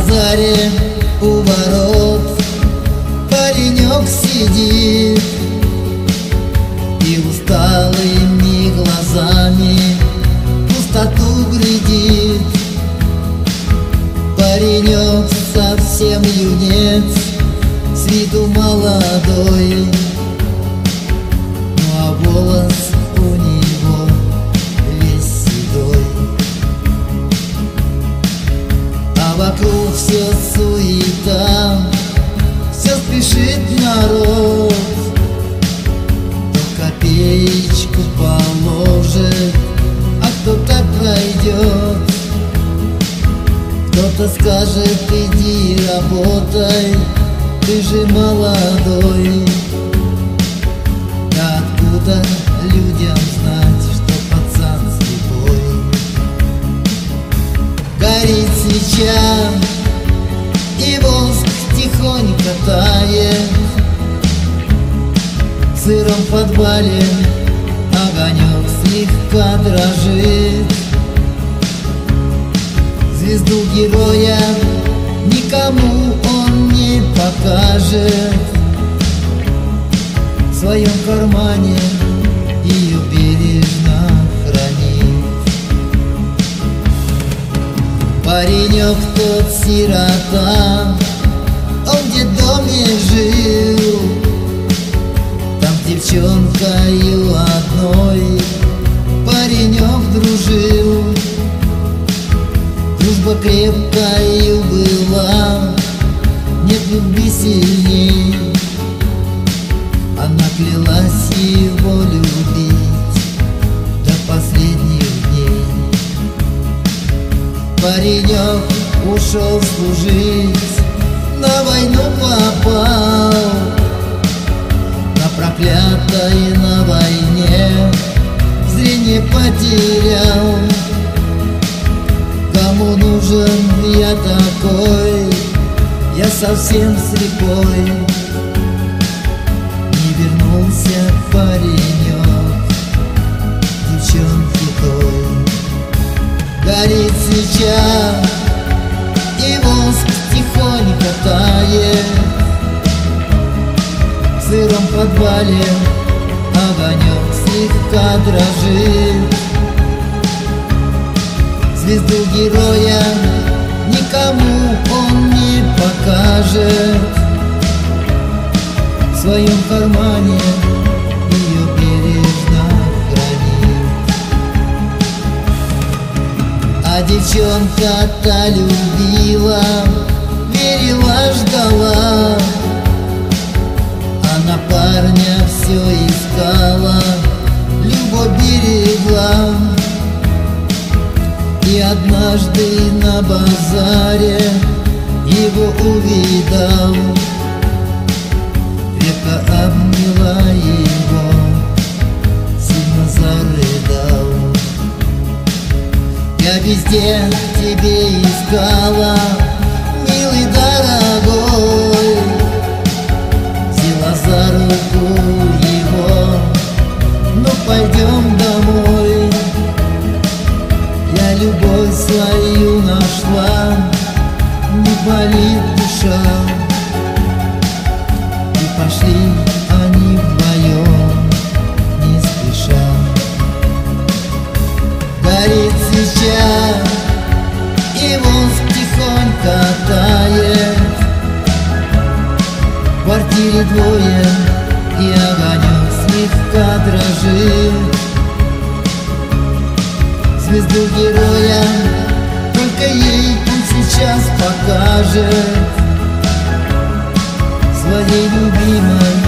базаре у ворот паренек сидит и усталыми глазами пустоту глядит. Паренек совсем юнец, с виду молодой, ну а волос у него весь седой. А вокруг все суета, все спешит народ, кто копеечку положит, а кто-то пройдет. Кто-то скажет: иди работай, ты же молодой. Да откуда людям знать, что пацан слепой? Горит свеча, и воск тихонько тает. В сыром подвале огонек слегка дрожит. Звезду героя никому он не покажет. В своем кармане ее бережно хранит. Паренек тот сирота, он в детдоме жил. Там с девчонкою одной паренек дружил. Дружба крепкою была, нет любви сильней. Она клялась его любить до последних дней. Паренек ушел служить, на войну попал. На проклятой на войне зрение потерял. Кому нужен я такой, я совсем слепой. Не вернулся паренек девчонки той. Горит свеча, и воск тихонько тает. В сыром подвале огонек слегка дрожит. Звезду героя никому он не покажет. В своем кармане ее бережно хранит. А девчонка-то любила, верила, ждала. Она парня все искала, любовь берегла. И однажды на базаре его увидал. Крепко обняла его, сильно зарыдал. Я везде тебе искала, милый дорогой. Взяла за руку его, ну пойдем домой. Я любовь свою нашла, не болит душа. И пошли они вдвоем, не спеша. Горит свеча, и воск тихонько тает. В квартире двое, и огонек слегка дрожит. Звезду героя только ей он сейчас покажет. Своей любимой